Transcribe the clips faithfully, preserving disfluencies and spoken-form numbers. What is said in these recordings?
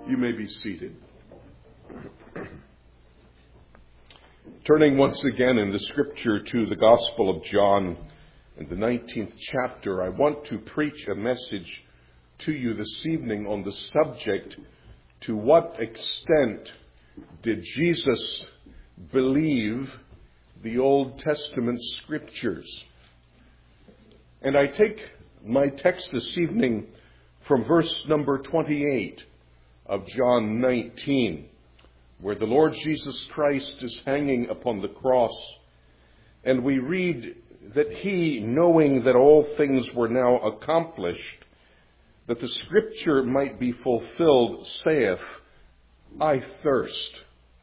You may be seated. Turning once again in the scripture to the Gospel of John in the nineteenth chapter, I want to preach a message to you this evening on the subject, to what extent did Jesus believe the Old Testament scriptures? And I take my text this evening from verse number twenty-eight of John nineteen, where the Lord Jesus Christ is hanging upon the cross, and we read that he, knowing that all things were now accomplished, that the scripture might be fulfilled, saith, I thirst.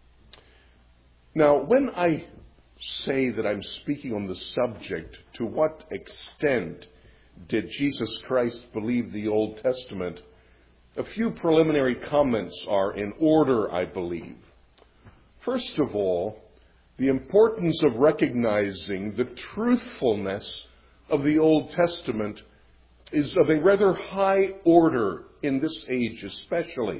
Now, when I say that I'm speaking on the subject, to what extent did Jesus Christ believe the Old Testament, a few preliminary comments are in order, I believe. First of all, the importance of recognizing the truthfulness of the Old Testament is of a rather high order in this age especially.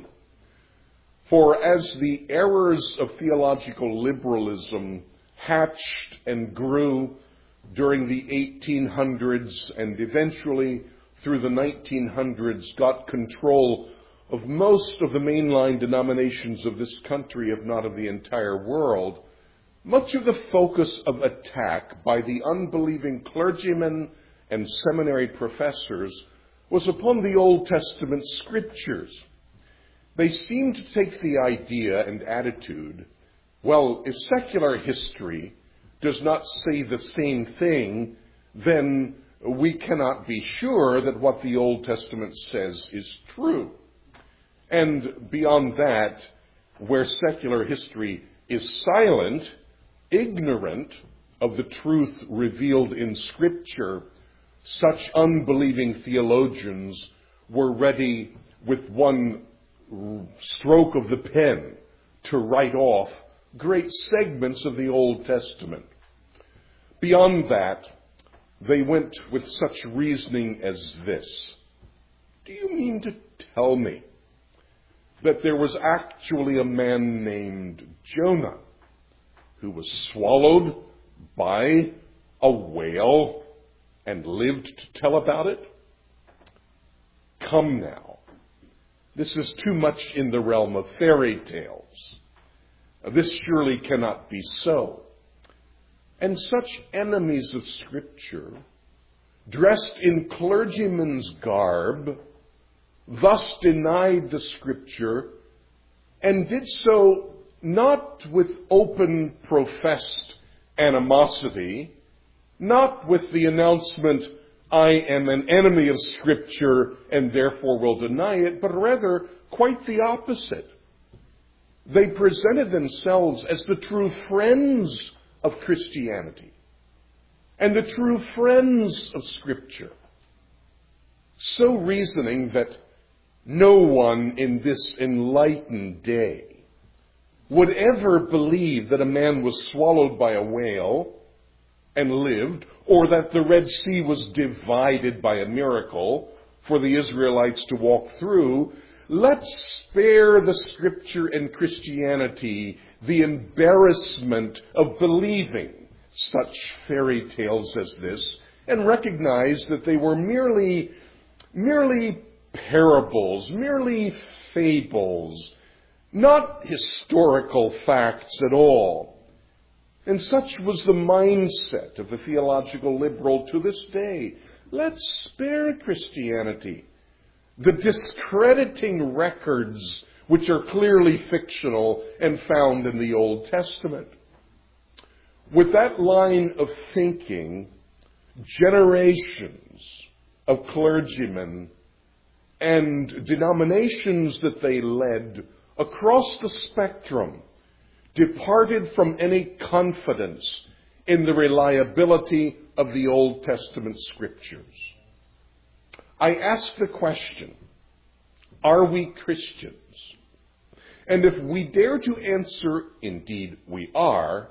For as the errors of theological liberalism hatched and grew during the eighteen hundreds and eventually through the nineteen hundreds got control of most of the mainline denominations of this country, if not of the entire world, much of the focus of attack by the unbelieving clergymen and seminary professors was upon the Old Testament scriptures. They seemed to take the idea and attitude, well, if secular history does not say the same thing, then we cannot be sure that what the Old Testament says is true. And beyond that, where secular history is silent, ignorant of the truth revealed in Scripture, such unbelieving theologians were ready with one stroke of the pen to write off great segments of the Old Testament. Beyond that, they went with such reasoning as this. Do you mean to tell me that there was actually a man named Jonah who was swallowed by a whale and lived to tell about it? Come now. This is too much in the realm of fairy tales. This surely cannot be so. And such enemies of Scripture, dressed in clergyman's garb, thus denied the Scripture, and did so not with open professed animosity, not with the announcement, I am an enemy of Scripture and therefore will deny it, but rather quite the opposite. They presented themselves as the true friends of Christianity and the true friends of Scripture, so reasoning that no one in this enlightened day would ever believe that a man was swallowed by a whale and lived, or that the Red Sea was divided by a miracle for the Israelites to walk through. Let's spare the Scripture and Christianity the embarrassment of believing such fairy tales as this, and recognize that they were merely, merely parables, merely fables, not historical facts at all. And such was the mindset of the theological liberal to this day. Let's spare Christianity the discrediting records which are clearly fictional and found in the Old Testament. With that line of thinking, generations of clergymen and denominations that they led across the spectrum departed from any confidence in the reliability of the Old Testament scriptures. I ask the question, are we Christians? And if we dare to answer, indeed we are,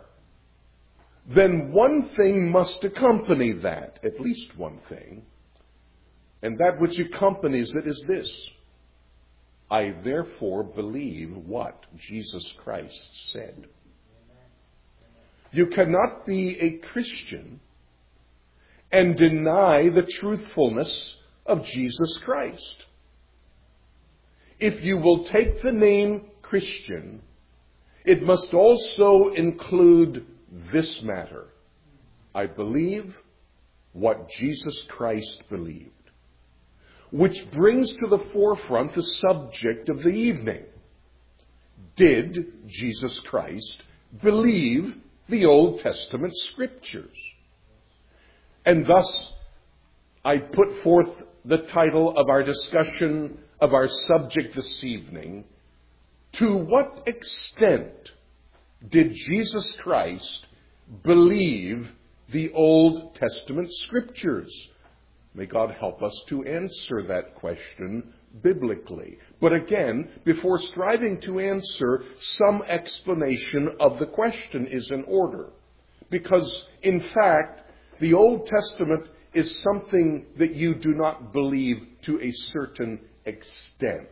then one thing must accompany that, at least one thing. And that which accompanies it is this. I therefore believe what Jesus Christ said. You cannot be a Christian and deny the truthfulness of Jesus Christ. If you will take the name Christian, it must also include this matter. I believe what Jesus Christ believed. Which brings to the forefront the subject of the evening. Did Jesus Christ believe the Old Testament scriptures? And thus, I put forth the title of our discussion of our subject this evening, to what extent did Jesus Christ believe the Old Testament scriptures? May God help us to answer that question biblically. But again, before striving to answer, some explanation of the question is in order. Because, in fact, the Old Testament is something that you do not believe to a certain extent.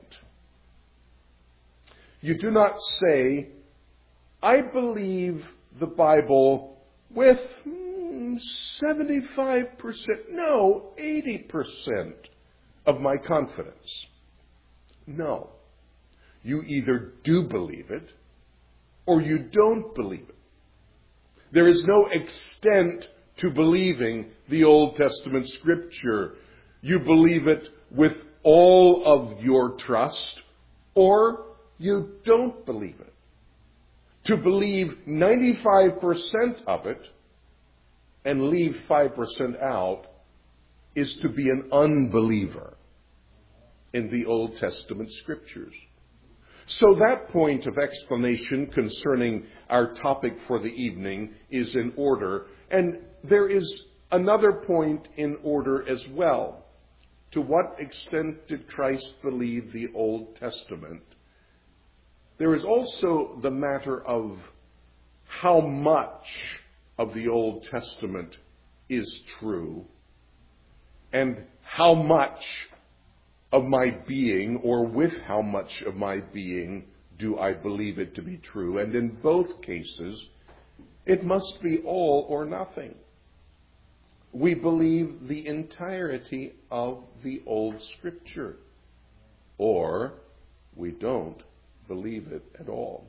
You do not say, I believe the Bible with seventy-five percent, no, eighty percent of my confidence. No. You either do believe it or you don't believe it. There is no extent to believing the Old Testament scripture. You believe it with all of your trust or you don't believe it. To believe ninety-five percent of it and leave five percent out is to be an unbeliever in the Old Testament scriptures. So that point of explanation concerning our topic for the evening is in order. And there is another point in order as well. To what extent did Christ believe the Old Testament? There is also the matter of how much of the Old Testament is true and how much of my being, or with how much of my being, do I believe it to be true. And in both cases, it must be all or nothing. We believe the entirety of the Old Scripture, or we don't believe it at all.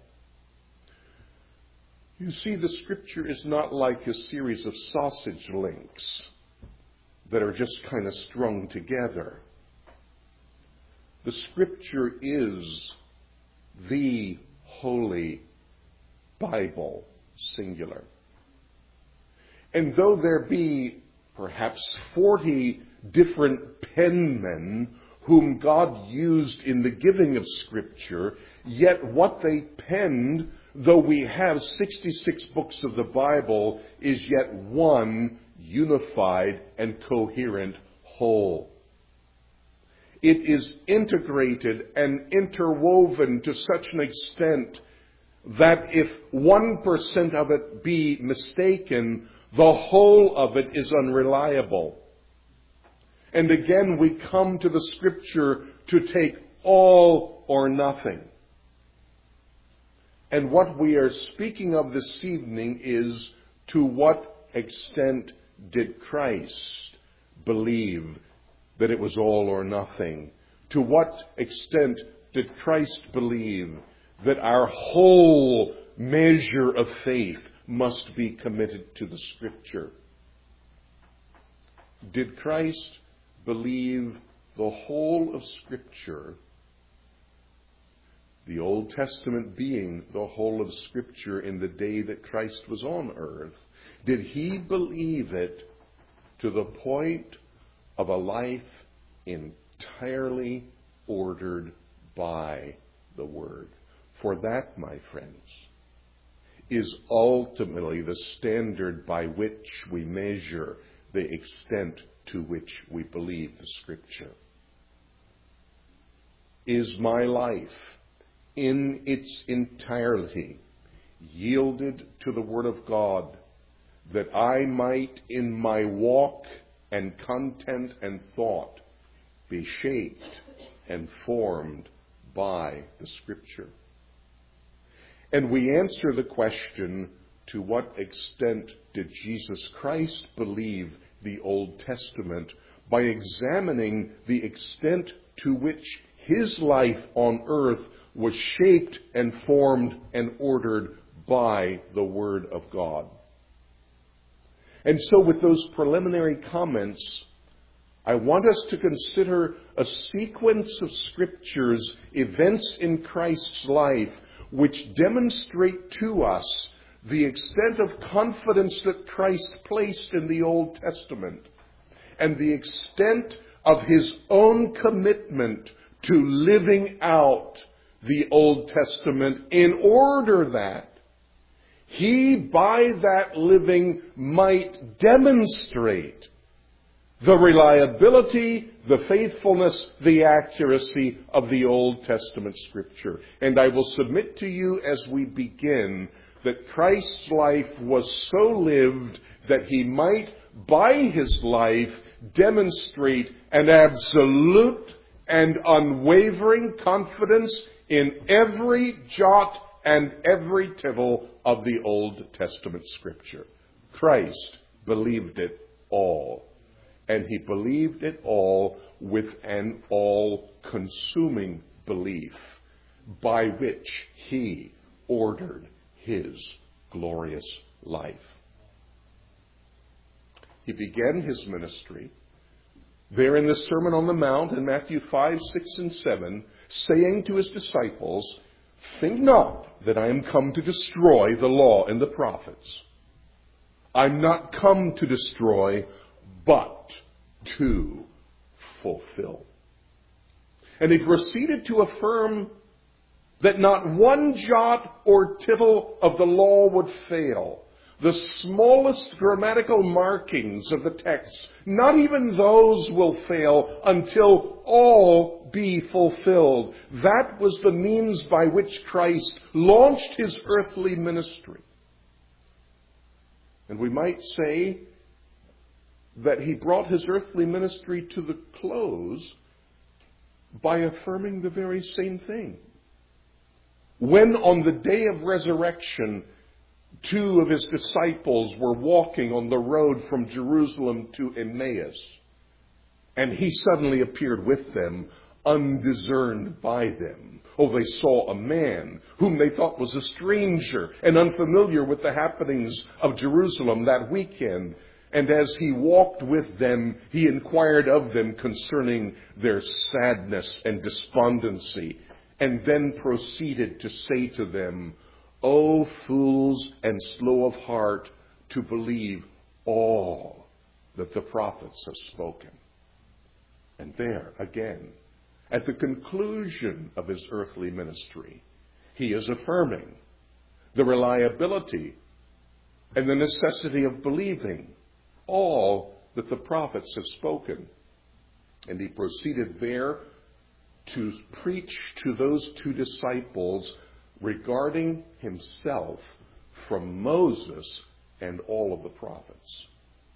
You see, the Scripture is not like a series of sausage links that are just kind of strung together. The Scripture is the Holy Bible, singular. And though there be perhaps forty different penmen whom God used in the giving of Scripture, yet what they penned, though we have sixty-six books of the Bible, is yet one unified and coherent whole. It is integrated and interwoven to such an extent that if one percent of it be mistaken, the whole of it is unreliable. And again, we come to the Scripture to take all or nothing. And what we are speaking of this evening is, to what extent did Christ believe that it was all or nothing? To what extent did Christ believe that our whole measure of faith must be committed to the Scripture? Did Christ believe the whole of Scripture, the Old Testament being the whole of Scripture in the day that Christ was on earth? Did he believe it to the point of a life entirely ordered by the Word? For that, my friends, is ultimately the standard by which we measure the extent to which we believe the Scripture. Is my life in its entirety yielded to the Word of God, that I might in my walk and content and thought be shaped and formed by the Scripture. And we answer the question, to what extent did Jesus Christ believe the Old Testament, by examining the extent to which his life on earth was shaped and formed and ordered by the Word of God. And so with those preliminary comments, I want us to consider a sequence of scriptures, events in Christ's life, which demonstrate to us the extent of confidence that Christ placed in the Old Testament and the extent of his own commitment to living out the Old Testament in order that he, by that living, might demonstrate the reliability, the faithfulness, the accuracy of the Old Testament Scripture. And I will submit to you as we begin that Christ's life was so lived that he might, by his life, demonstrate an absolute and unwavering confidence in every jot and every tittle of the Old Testament Scripture. Christ believed it all. And he believed it all with an all-consuming belief by which he ordered his glorious life. He began his ministry there in the Sermon on the Mount in Matthew five, six, and seven, saying to his disciples, "Think not that I am come to destroy the law and the prophets. I'm not come to destroy, but to fulfill." And he proceeded to affirm that not one jot or tittle of the law would fail. The smallest grammatical markings of the text, not even those will fail until all be fulfilled. That was the means by which Christ launched his earthly ministry. And we might say that he brought his earthly ministry to the close by affirming the very same thing. When on the day of resurrection, two of his disciples were walking on the road from Jerusalem to Emmaus, and he suddenly appeared with them, undiscerned by them. Oh, they saw a man whom they thought was a stranger and unfamiliar with the happenings of Jerusalem that weekend. And as he walked with them, he inquired of them concerning their sadness and despondency, and then proceeded to say to them, "O fools and slow of heart to believe all that the prophets have spoken." And there, again, at the conclusion of his earthly ministry, he is affirming the reliability and the necessity of believing all that the prophets have spoken. And he proceeded there to preach to those two disciples regarding himself from Moses and all of the prophets.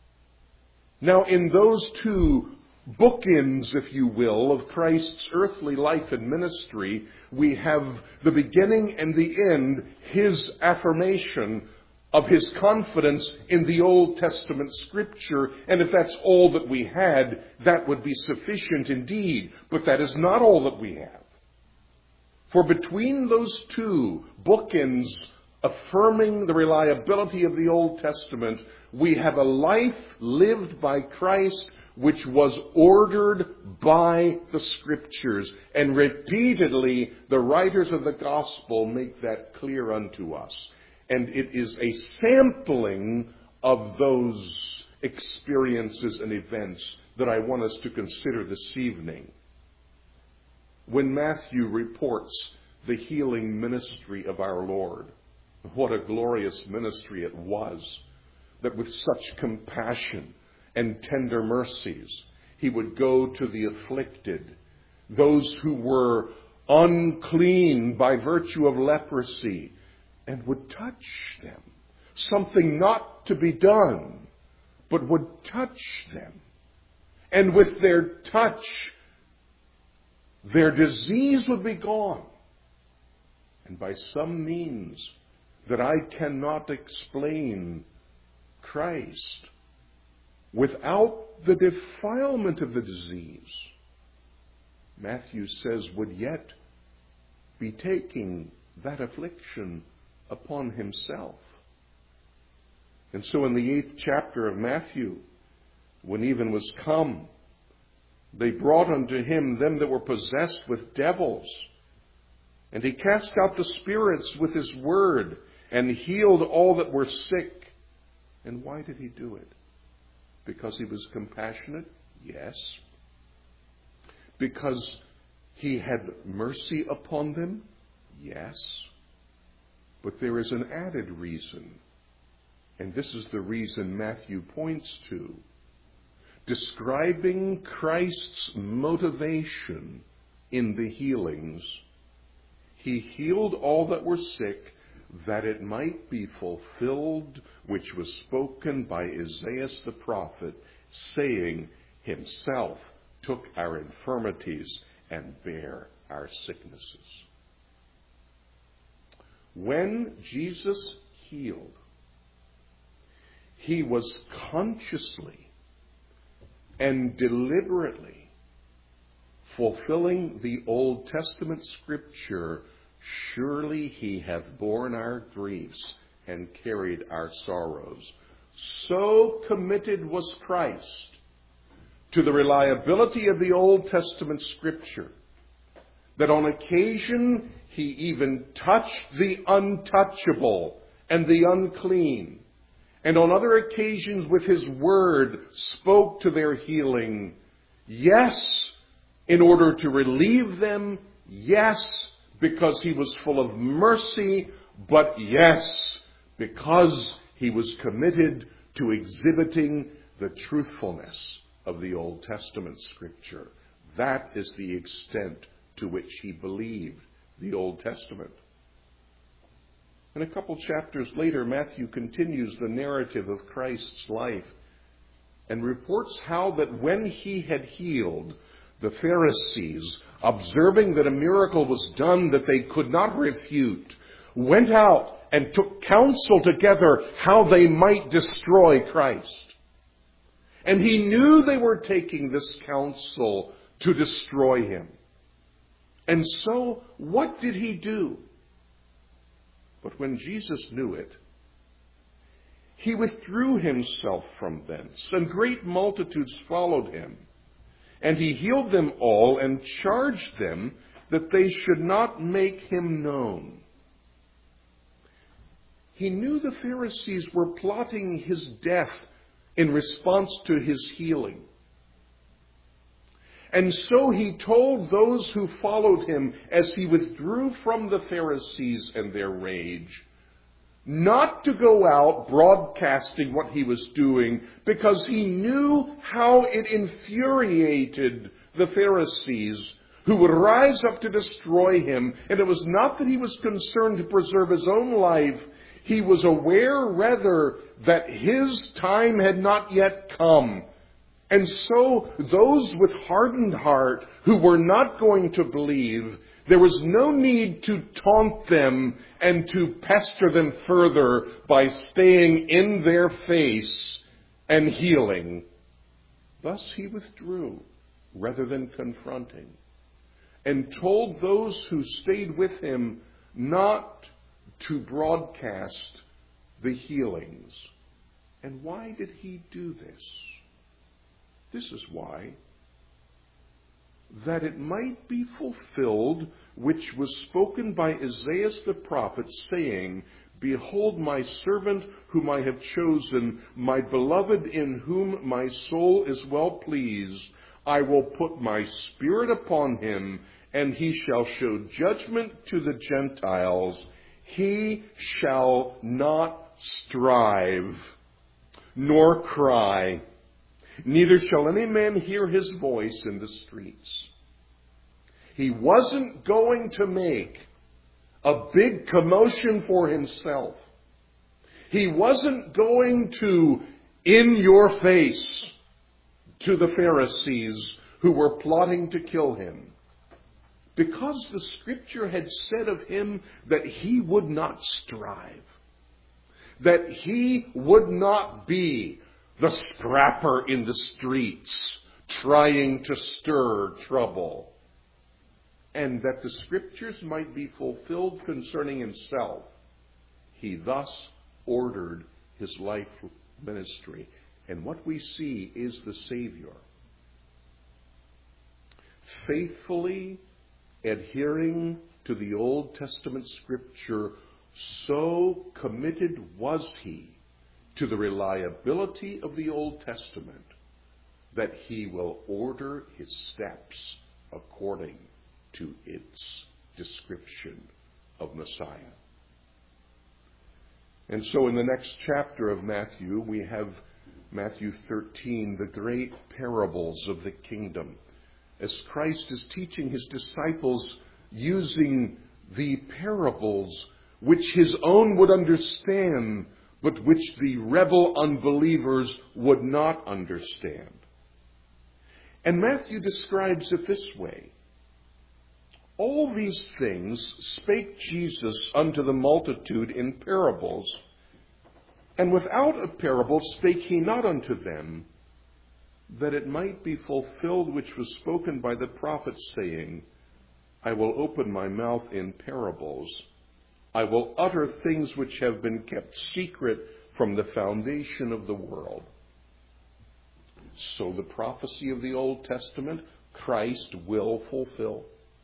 Now, in those two bookends, if you will, of Christ's earthly life and ministry, we have the beginning and the end, his affirmation of his confidence in the Old Testament Scripture. And if that's all that we had, that would be sufficient indeed. But that is not all that we have. For between those two bookends affirming the reliability of the Old Testament, we have a life lived by Christ which was ordered by the Scriptures. And repeatedly, the writers of the Gospel make that clear unto us. And it is a sampling of those experiences and events that I want us to consider this evening. When Matthew reports the healing ministry of our Lord, what a glorious ministry it was, that with such compassion and tender mercies, he would go to the afflicted, those who were unclean by virtue of leprosy, and would touch them. Something not to be done, but would touch them. And with their touch, their disease would be gone. And by some means that I cannot explain, Christ, without the defilement of the disease, Matthew says, would yet be taking that affliction upon himself. And so in the eighth chapter of Matthew, when even was come, they brought unto him them that were possessed with devils, and he cast out the spirits with his word, and healed all that were sick. And why did he do it? Because he was compassionate? Yes. Because he had mercy upon them? Yes. But there is an added reason. And this is the reason Matthew points to, describing Christ's motivation in the healings. He healed all that were sick, that it might be fulfilled which was spoken by Isaiah the prophet, saying, himself took our infirmities and bare our sicknesses. When Jesus healed, he was consciously and deliberately fulfilling the Old Testament scripture, surely he hath borne our griefs and carried our sorrows. So committed was Christ to the reliability of the Old Testament scripture that on occasion he even touched the untouchable and the unclean, and on other occasions with his word spoke to their healing. Yes, in order to relieve them. Yes, because he was full of mercy. But yes, because he was committed to exhibiting the truthfulness of the Old Testament scripture. That is the extent to which he believed the Old Testament. And a couple chapters later, Matthew continues the narrative of Christ's life and reports how that when he had healed, the Pharisees, observing that a miracle was done that they could not refute, went out and took counsel together how they might destroy Christ. And he knew they were taking this counsel to destroy him. And so, what did he do? But when Jesus knew it, he withdrew himself from thence, and great multitudes followed him. And he healed them all, and charged them that they should not make him known. He knew the Pharisees were plotting his death in response to his healing. And so he told those who followed him, as he withdrew from the Pharisees and their rage, not to go out broadcasting what he was doing, because he knew how it infuriated the Pharisees, who would rise up to destroy him. And it was not that he was concerned to preserve his own life. He was aware, rather, that his time had not yet come. And so those with hardened heart who were not going to believe, there was no need to taunt them and to pester them further by staying in their face and healing. Thus he withdrew rather than confronting, and told those who stayed with him not to broadcast the healings. And why did he do this? This is why, that it might be fulfilled which was spoken by Isaiah the prophet, saying, Behold my servant whom I have chosen, my beloved in whom my soul is well pleased. I will put my spirit upon him, and he shall show judgment to the Gentiles. He shall not strive, nor cry, neither shall any man hear his voice in the streets. He wasn't going to make a big commotion for himself. He wasn't going to, in your face, to the Pharisees who were plotting to kill him. because the Scripture had said of him that he would not strive, that he would not be the scrapper in the streets trying to stir trouble, and that the Scriptures might be fulfilled concerning himself, he thus ordered his life ministry. And what we see is the Savior faithfully adhering to the Old Testament Scripture. So committed was he to the reliability of the Old Testament that he will order his steps according to its description of Messiah. And so in the next chapter of Matthew, we have Matthew thirteen, the great parables of the kingdom, as Christ is teaching his disciples using the parables which his own would understand, but which the rebel unbelievers would not understand. And Matthew describes it this way: all these things spake Jesus unto the multitude in parables, and without a parable spake he not unto them, that it might be fulfilled which was spoken by the prophet, saying, I will open my mouth in parables. I will utter things which have been kept secret from the foundation of the world. So the prophecy of the Old Testament, Christ will fulfill.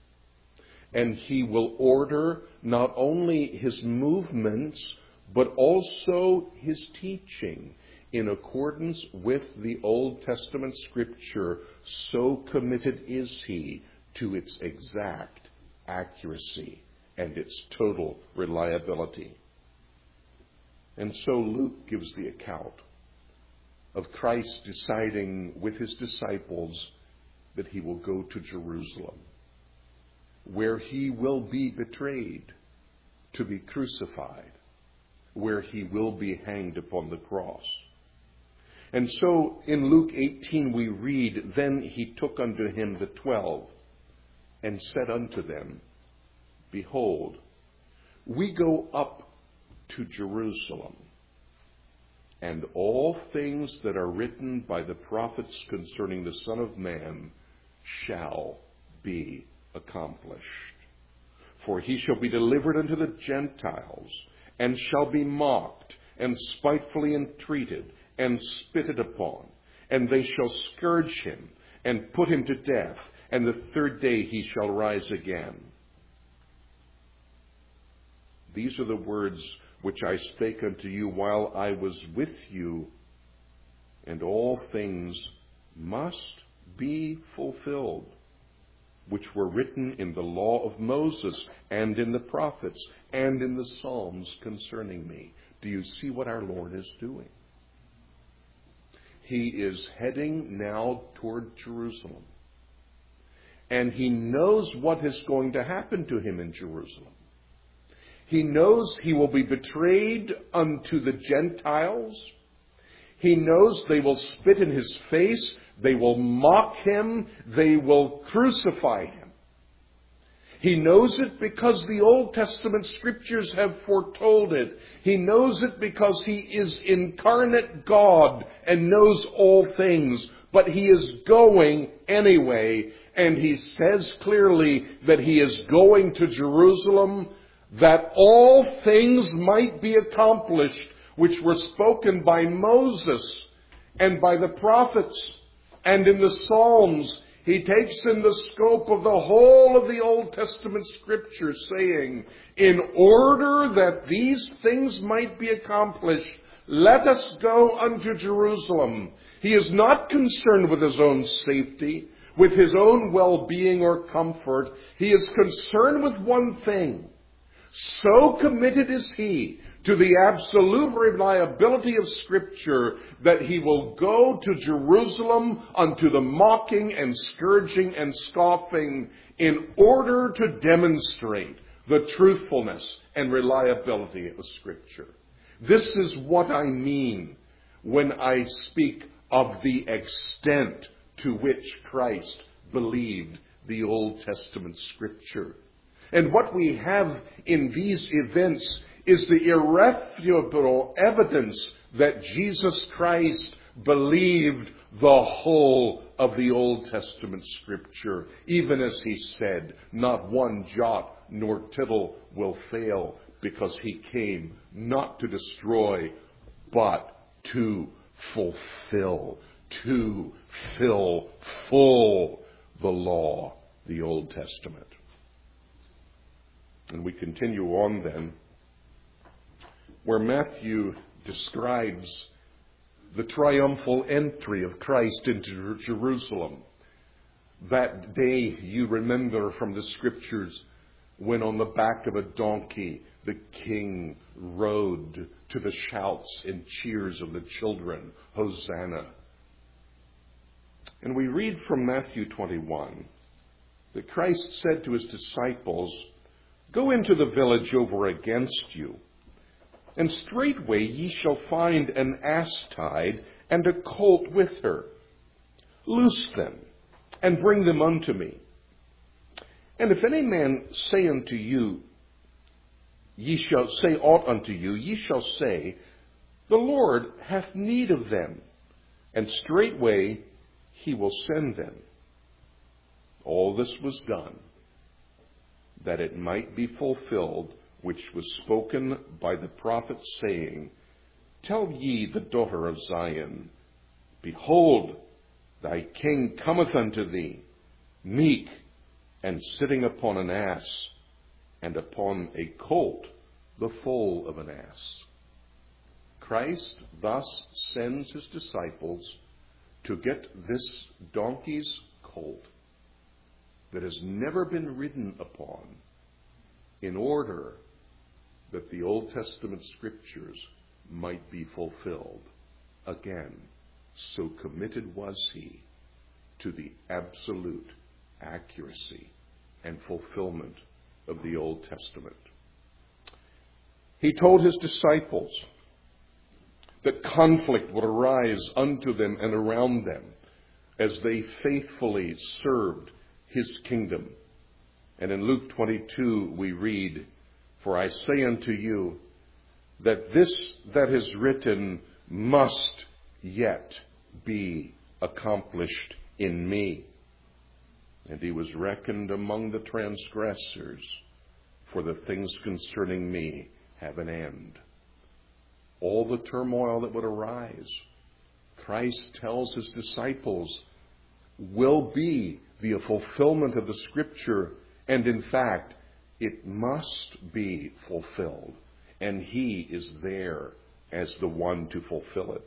And he will order not only his movements, but also his teaching in accordance with the Old Testament Scripture. So committed is he to its exact accuracy and its total reliability. And so Luke gives the account of Christ deciding with his disciples that he will go to Jerusalem, where he will be betrayed, to be crucified, where he will be hanged upon the cross. And so in Luke eighteen we read, Then he took unto him the twelve, and said unto them, Behold, we go up to Jerusalem, and all things that are written by the prophets concerning the Son of Man shall be accomplished. For he shall be delivered unto the Gentiles, and shall be mocked, and spitefully entreated, and spitted upon. And they shall scourge him, and put him to death, and the third day he shall rise again. These are the words which I spake unto you while I was with you, and all things must be fulfilled, which were written in the law of Moses, and in the prophets, and in the Psalms concerning me. Do you see what our Lord is doing? He is heading now toward Jerusalem. And he knows what is going to happen to him in Jerusalem. He knows he will be betrayed unto the Gentiles. He knows they will spit in his face. They will mock him. They will crucify him. He knows it because the Old Testament Scriptures have foretold it. He knows it because he is incarnate God and knows all things. But he is going anyway. And he says clearly that he is going to Jerusalem, that all things might be accomplished which were spoken by Moses and by the prophets and in the Psalms. He takes in the scope of the whole of the Old Testament Scripture, saying, in order that these things might be accomplished, let us go unto Jerusalem. He is not concerned with his own safety, with his own well-being or comfort. He is concerned with one thing. So committed is he to the absolute reliability of Scripture that he will go to Jerusalem unto the mocking and scourging and scoffing in order to demonstrate the truthfulness and reliability of Scripture. This is what I mean when I speak of the extent to which Christ believed the Old Testament Scripture. And what we have in these events is the irrefutable evidence that Jesus Christ believed the whole of the Old Testament Scripture, even as he said, not one jot nor tittle will fail, because he came not to destroy, but to fulfill, to fill full the law, the Old Testament. And we continue on then, where Matthew describes the triumphal entry of Christ into Jerusalem. That day, you remember from the Scriptures, when on the back of a donkey the king rode to the shouts and cheers of the children, Hosanna. And we read from Matthew twenty-one that Christ said to his disciples, "Go into the village over against you, and straightway ye shall find an ass tied, and a colt with her. Loose them, and bring them unto me. And if any man say unto you, ye shall say aught unto you, ye shall say, The Lord hath need of them, and straightway he will send them." All this was done, that it might be fulfilled, which was spoken by the prophet, saying, Tell ye the daughter of Zion, Behold, thy king cometh unto thee, meek, and sitting upon an ass, and upon a colt, the foal of an ass. Christ thus sends his disciples to get this donkey's colt that has never been ridden upon, in order that the Old Testament Scriptures might be fulfilled. Again, so committed was he to the absolute accuracy and fulfillment of the Old Testament. He told his disciples that conflict would arise unto them and around them as they faithfully served his kingdom. And in Luke twenty-two we read, For I say unto you, that this that is written must yet be accomplished in me. And he was reckoned among the transgressors, for the things concerning me have an end. All the turmoil that would arise, Christ tells his disciples, will be the fulfillment of the Scripture, and in fact, it must be fulfilled, and he is there as the one to fulfill it.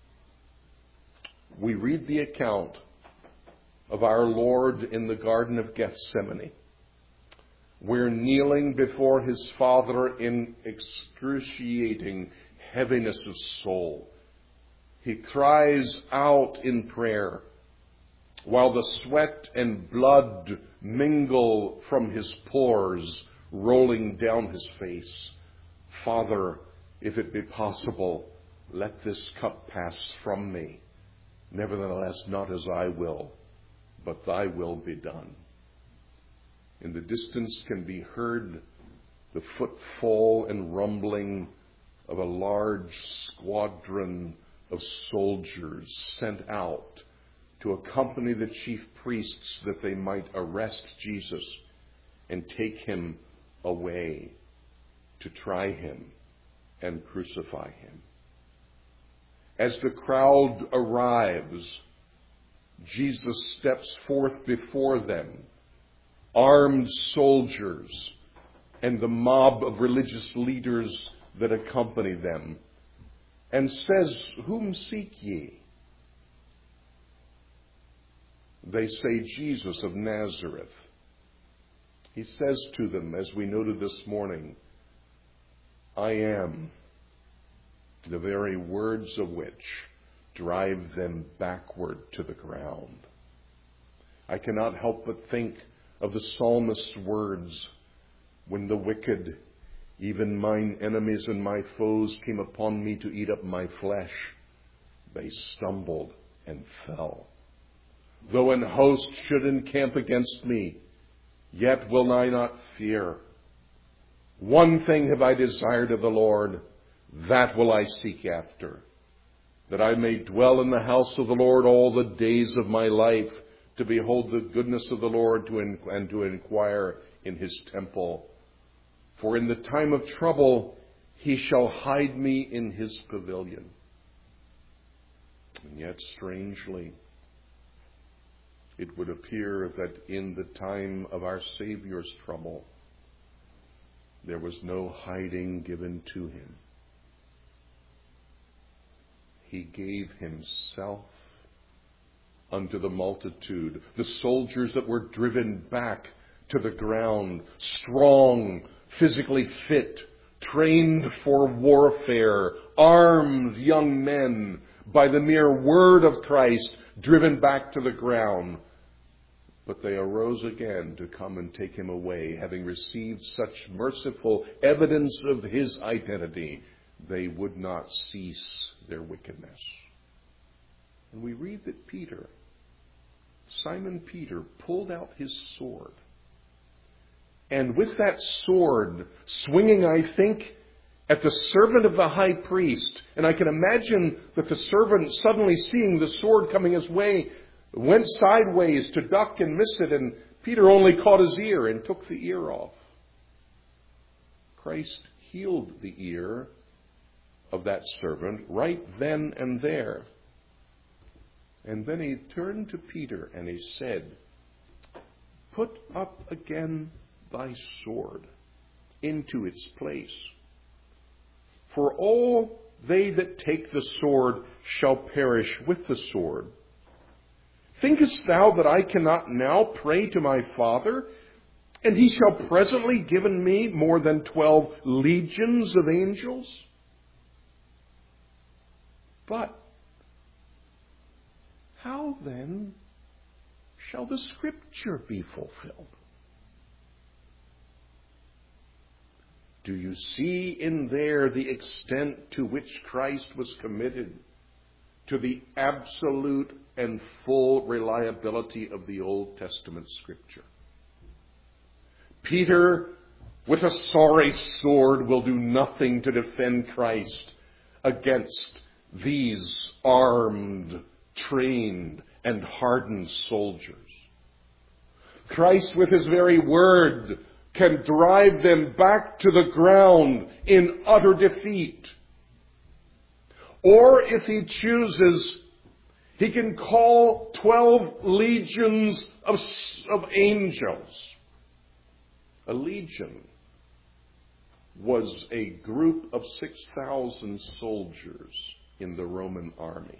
We read the account of our Lord in the Garden of Gethsemane. We're kneeling before his Father in excruciating heaviness of soul. He cries out in prayer, while the sweat and blood mingle from his pores, rolling down his face. Father, if it be possible, let this cup pass from me. Nevertheless, not as I will, but thy will be done. In the distance can be heard the footfall and rumbling of a large squadron of soldiers sent out to accompany the chief priests that they might arrest Jesus and take him away to try him and crucify him. As the crowd arrives, Jesus steps forth before them, armed soldiers and the mob of religious leaders that accompany them, and says, Whom seek ye? They say, Jesus of Nazareth. He says to them, as we noted this morning, I am, the very words of which drive them backward to the ground. I cannot help but think of the psalmist's words, when the wicked, even mine enemies and my foes, came upon me to eat up my flesh, they stumbled and fell. Though an host should encamp against me, yet will I not fear. One thing have I desired of the Lord, that will I seek after, that I may dwell in the house of the Lord all the days of my life, to behold the goodness of the Lord to in, and to inquire in his temple. For in the time of trouble he shall hide me in his pavilion. And yet, strangely, it would appear that in the time of our Savior's trouble, there was no hiding given to him. He gave himself unto the multitude, the soldiers that were driven back to the ground, strong, physically fit, trained for warfare, armed young men, by the mere word of Christ, driven back to the ground. But they arose again to come and take him away, having received such merciful evidence of his identity, they would not cease their wickedness. And we read that Peter, Simon Peter, pulled out his sword. And with that sword, swinging, I think, at the servant of the high priest, and I can imagine that the servant, suddenly seeing the sword coming his way, went sideways to duck and miss it, and Peter only caught his ear and took the ear off. Christ healed the ear of that servant right then and there. And then he turned to Peter and he said, "Put up again thy sword into its place. For all they that take the sword shall perish with the sword. Thinkest thou that I cannot now pray to my Father, and he shall presently give me more than twelve legions of angels? But how then shall the Scripture be fulfilled?" Do you see in there the extent to which Christ was committed to the absolute and full reliability of the Old Testament Scripture? Peter, with a sorry sword, will do nothing to defend Christ against these armed, trained, and hardened soldiers. Christ, with his very word, can drive them back to the ground in utter defeat. Or if he chooses, he can call twelve legions of, of angels. A legion was a group of six thousand soldiers in the Roman army.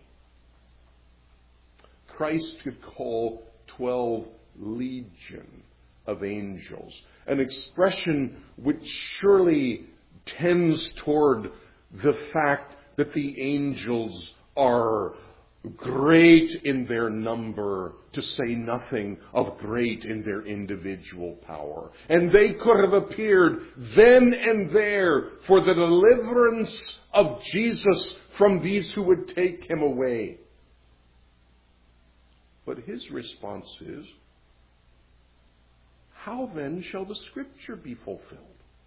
Christ could call twelve legion of angels, an expression which surely tends toward the fact that the angels are great in their number, to say nothing of great in their individual power. And they could have appeared then and there for the deliverance of Jesus from these who would take him away. But his response is, how then shall the Scripture be fulfilled?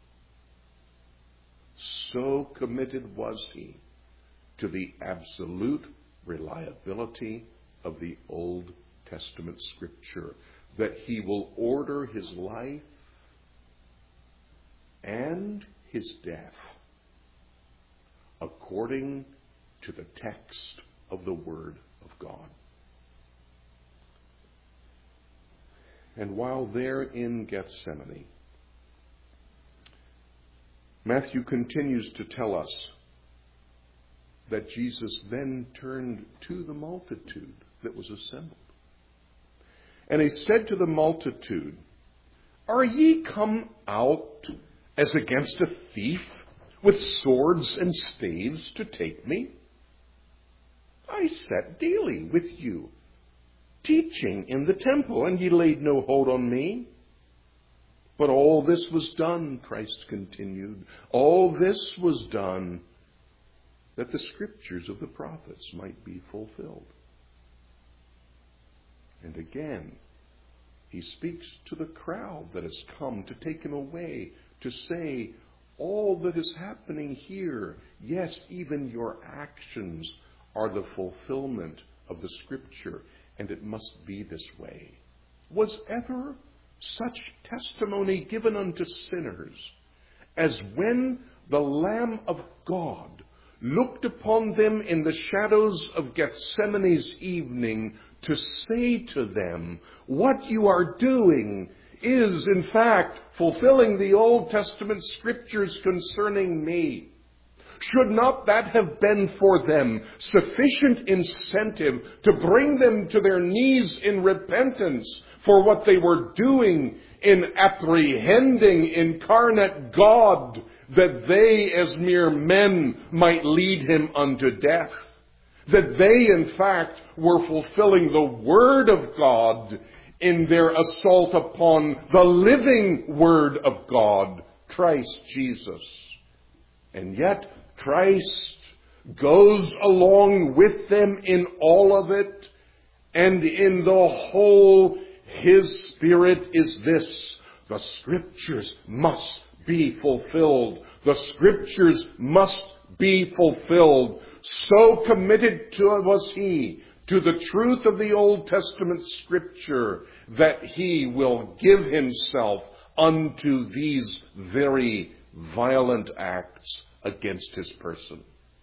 So committed was he to the absolute reliability of the Old Testament Scripture that he will order his life and his death according to the text of the Word of God. And while there in Gethsemane, Matthew continues to tell us that Jesus then turned to the multitude that was assembled. And he said to the multitude, "Are ye come out as against a thief with swords and staves to take me? I sat daily with you, teaching in the temple, and ye laid no hold on me. But all this was done," Christ continued, "all this was done that the Scriptures of the prophets might be fulfilled." And again, he speaks to the crowd that has come to take him away, to say, all that is happening here, yes, even your actions are the fulfillment of the Scripture, and it must be this way. Was ever such testimony given unto sinners as when the Lamb of God looked upon them in the shadows of Gethsemane's evening to say to them, what you are doing is, in fact, fulfilling the Old Testament Scriptures concerning me? Should not that have been for them sufficient incentive to bring them to their knees in repentance for what they were doing in apprehending incarnate God, that they as mere men might lead him unto death? That they, in fact, were fulfilling the Word of God in their assault upon the living Word of God, Christ Jesus. And yet, Christ goes along with them in all of it, and in the whole, his spirit is this: the Scriptures must be fulfilled. The Scriptures must be fulfilled. So committed to was he to the truth of the Old Testament Scripture that he will give himself unto these very violent acts against his person.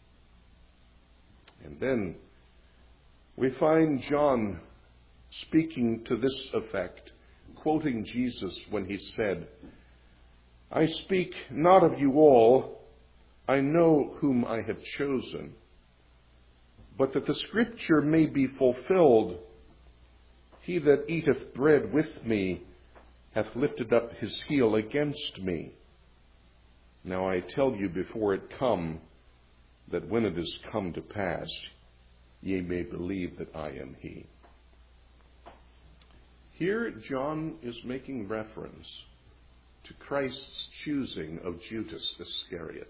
And then we find John speaking to this effect, quoting Jesus when he said, I speak not of you all, I know whom I have chosen, but that the Scripture may be fulfilled, he that eateth bread with me hath lifted up his heel against me. Now I tell you before it come, that when it is come to pass, ye may believe that I am he. Here John is making reference to Christ's choosing of Judas Iscariot,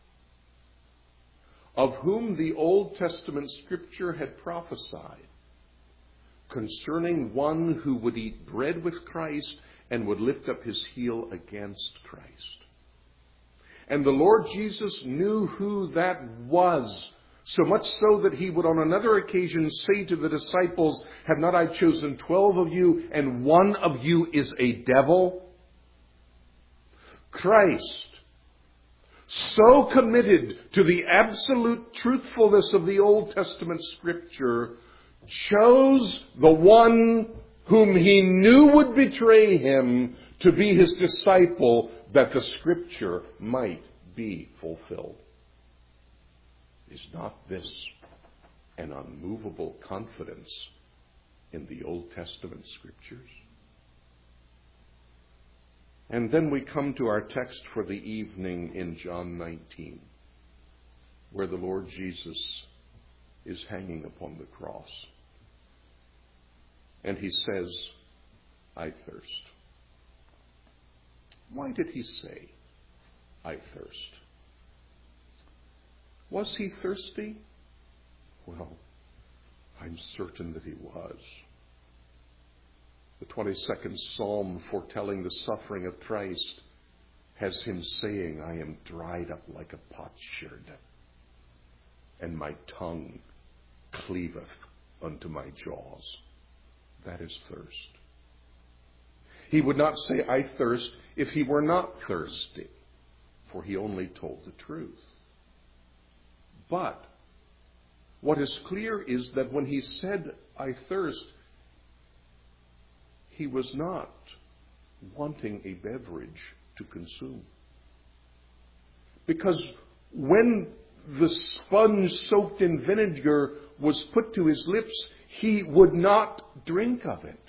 of whom the Old Testament Scripture had prophesied concerning one who would eat bread with Christ and would lift up his heel against Christ. And the Lord Jesus knew who that was, so much so that he would on another occasion say to the disciples, have not I chosen twelve of you, and one of you is a devil? Christ, so committed to the absolute truthfulness of the Old Testament Scripture, chose the one whom he knew would betray him to be his disciple, that the Scripture might be fulfilled. Is not this an unmovable confidence in the Old Testament Scriptures? And then we come to our text for the evening in John nineteen, where the Lord Jesus is hanging upon the cross. And he says, I thirst. Why did he say, I thirst? Was he thirsty? Well, I'm certain that he was. The twenty-second Psalm, foretelling the suffering of Christ, has him saying, I am dried up like a potsherd, and my tongue cleaveth unto my jaws. That is thirst. He would not say, I thirst, if he were not thirsty, for he only told the truth. But what is clear is that when he said, I thirst, he was not wanting a beverage to consume. Because when the sponge soaked in vinegar was put to his lips, he would not drink of it.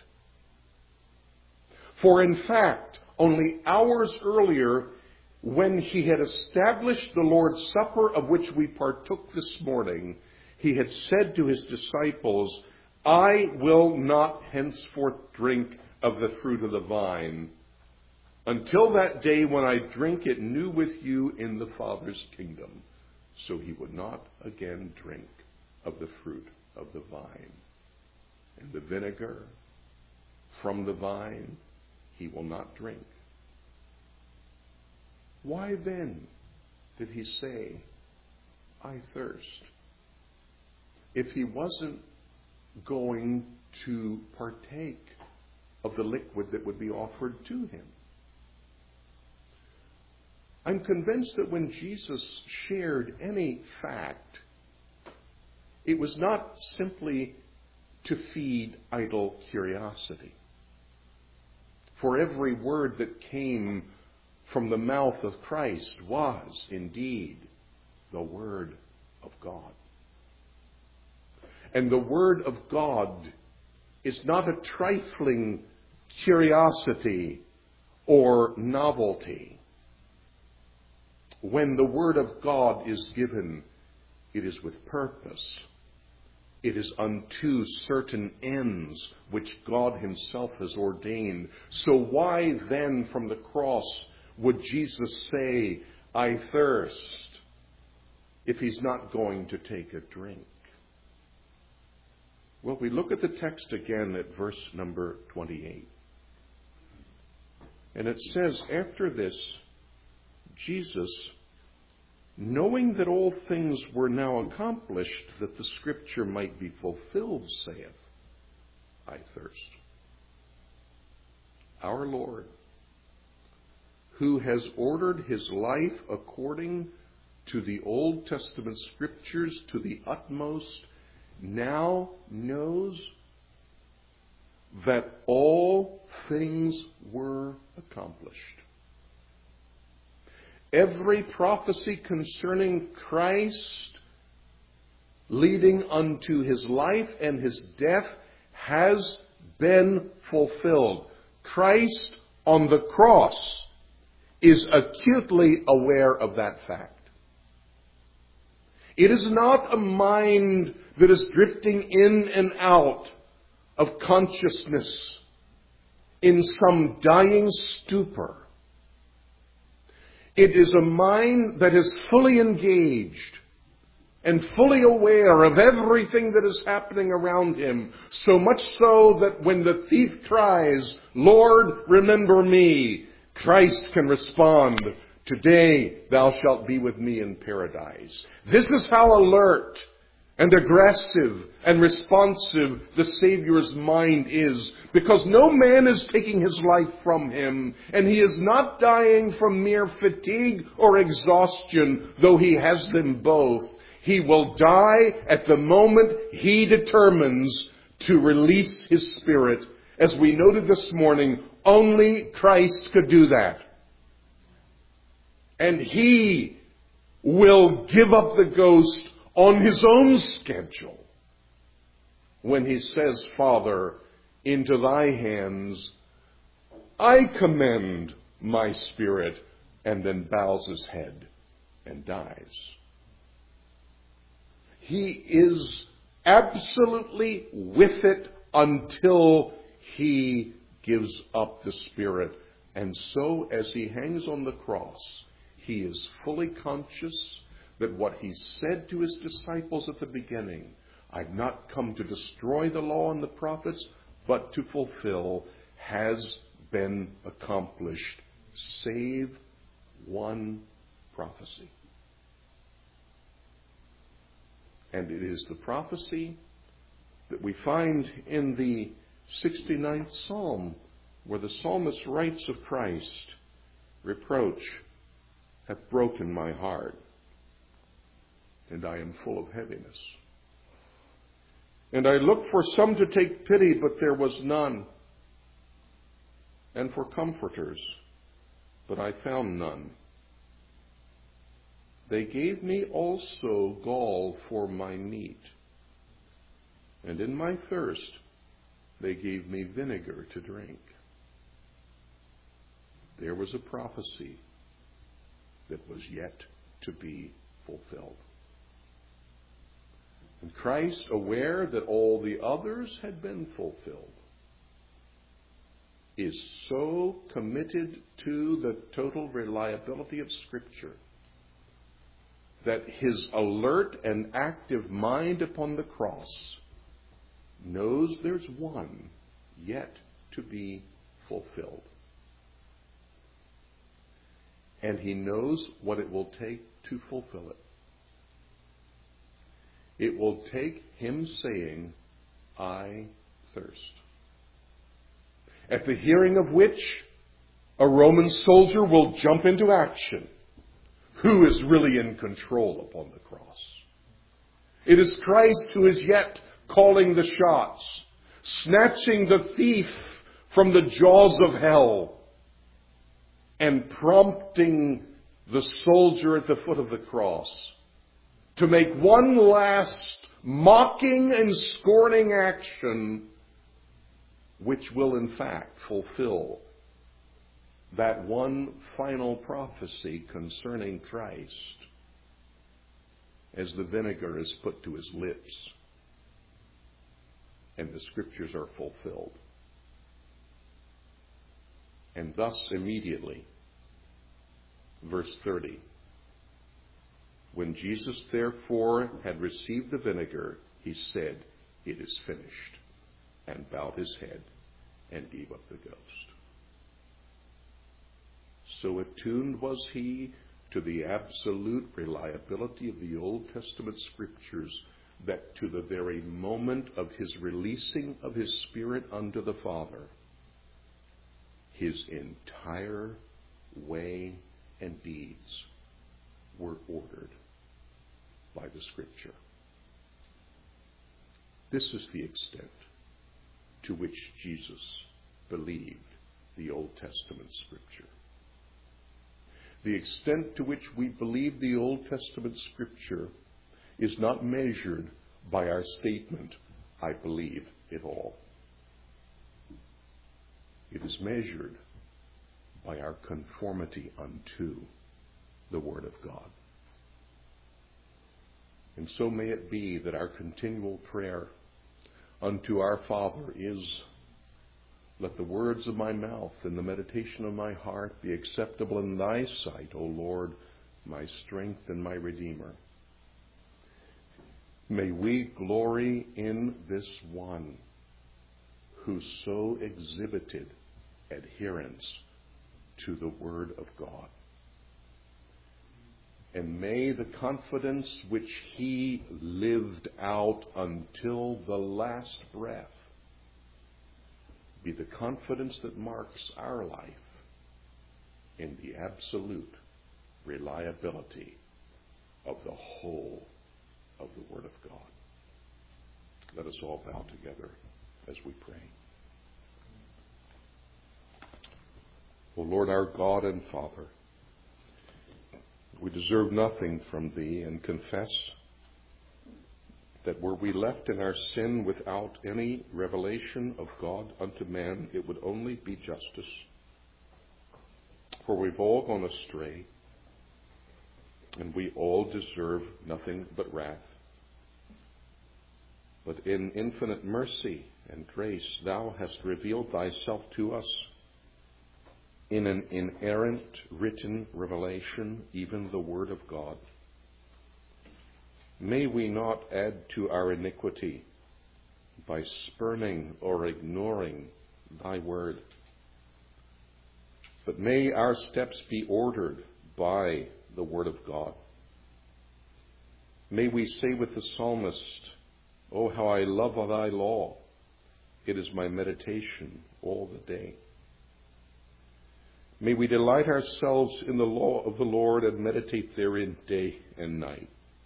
For in fact, only hours earlier, when he had established the Lord's Supper, of which we partook this morning, he had said to his disciples, I will not henceforth drink of the fruit of the vine until that day when I drink it new with you in the Father's kingdom. So he would not again drink of the fruit of the vine. and the vinegar from the vine he will not drink. Why then did he say, I thirst? If he wasn't going to partake of the liquid that would be offered to him. I'm convinced that when Jesus shared any fact, it was not simply to feed idle curiosity. For every word that came from the mouth of Christ was indeed the Word of God. And the Word of God is not a trifling curiosity or novelty. When the Word of God is given, it is with purpose. It is unto certain ends which God himself has ordained. So why then from the cross would Jesus say, I thirst, if he's not going to take a drink? Well, we look at the text again at verse number twenty-eight. And it says, after this, Jesus, knowing that all things were now accomplished, that the scripture might be fulfilled, saith, I thirst. Our Lord, who has ordered his life according to the Old Testament scriptures to the utmost, now knows that all things were accomplished. Every prophecy concerning Christ leading unto his life and his death has been fulfilled. Christ on the cross is acutely aware of that fact. It is not a mind that is drifting in and out of consciousness in some dying stupor. It is a mind that is fully engaged and fully aware of everything that is happening around him, so much so that when the thief cries, Lord, remember me, Christ can respond, today thou shalt be with me in paradise. This is how alert and aggressive and responsive the Savior's mind is, because no man is taking his life from him, and he is not dying from mere fatigue or exhaustion, though he has them both. He will die at the moment he determines to release his spirit. As we noted this morning, only Christ could do that. And he will give up the ghost on his own schedule when he says, Father, into thy hands I commend my spirit, and then bows his head and dies. He is absolutely with it until he gives up the spirit. And so as he hangs on the cross, he is fully conscious that what he said to his disciples at the beginning, I've not come to destroy the law and the prophets, but to fulfill, has been accomplished, save one prophecy. And it is the prophecy that we find in the sixty-ninth Psalm, where the psalmist writes of Christ, reproach hath broken my heart, and I am full of heaviness. And I looked for some to take pity, but there was none, and for comforters, but I found none. They gave me also gall for my meat, and in my thirst they gave me vinegar to drink. There was a prophecy that was yet to be fulfilled. And Christ, aware that all the others had been fulfilled, is so committed to the total reliability of Scripture that his alert and active mind upon the cross knows there's one yet to be fulfilled. And he knows what it will take to fulfill it. It will take him saying, I thirst. At the hearing of which, a Roman soldier will jump into action. Who is really in control upon the cross? It is Christ who is yet calling the shots, snatching the thief from the jaws of hell, and prompting the soldier at the foot of the cross to make one last mocking and scorning action, which will in fact fulfill that one final prophecy concerning Christ as the vinegar is put to his lips and the scriptures are fulfilled. And thus immediately, verse thirty, when Jesus therefore had received the vinegar, he said, it is finished, and bowed his head and gave up the ghost. So attuned was he to the absolute reliability of the Old Testament scriptures that to the very moment of his releasing of his Spirit unto the Father, his entire way and deeds were ordered by the Scripture. This is the extent to which Jesus believed the Old Testament Scripture. The extent to which we believe the Old Testament Scripture is not measured by our statement, I believe it all. It is measured by our conformity unto the Word of God. And so may it be that our continual prayer unto our Father is, let the words of my mouth and the meditation of my heart be acceptable in thy sight, O Lord, my strength and my Redeemer. May we glory in this one who so exhibited adherence to the Word of God. And may the confidence which he lived out until the last breath be the confidence that marks our life in the absolute reliability of the whole of the Word of God. Let us all bow together as we pray. O Lord, our God and Father, we deserve nothing from Thee and confess that were we left in our sin without any revelation of God unto man, it would only be justice. For we've all gone astray, and we all deserve nothing but wrath. But in infinite mercy and grace, Thou hast revealed Thyself to us in an inerrant written revelation, even the Word of God. May we not add to our iniquity by spurning or ignoring Thy Word, but may our steps be ordered by the Word of God. May we say with the psalmist, oh, how I love Thy law. It is my meditation all the day. May we delight ourselves in the law of the Lord and meditate therein day and night.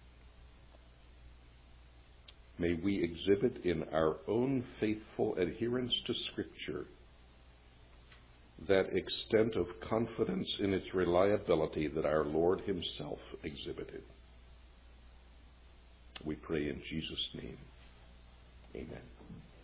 May we exhibit in our own faithful adherence to Scripture that extent of confidence in its reliability that our Lord Himself exhibited. We pray in Jesus' name. Amen.